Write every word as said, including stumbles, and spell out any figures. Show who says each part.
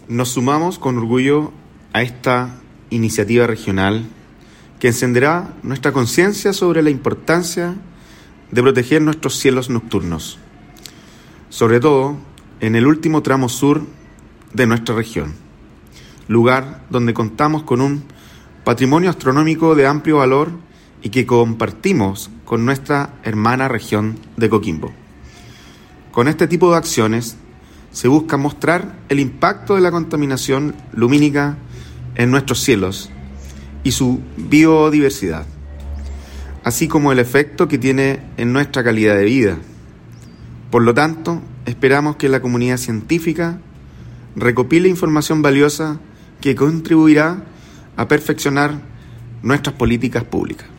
Speaker 1: Nos sumamos con orgullo a esta iniciativa regional que encenderá nuestra conciencia sobre la importancia de proteger nuestros cielos nocturnos, sobre todo en el último tramo sur de nuestra región, lugar donde contamos con un patrimonio astronómico de amplio valor y que compartimos con nuestra hermana región de Coquimbo. Con este tipo de acciones se busca mostrar el impacto de la contaminación lumínica en nuestros cielos y su biodiversidad, así como el efecto que tiene en nuestra calidad de vida. Por lo tanto, esperamos que la comunidad científica recopile información valiosa que contribuirá a perfeccionar nuestras políticas públicas.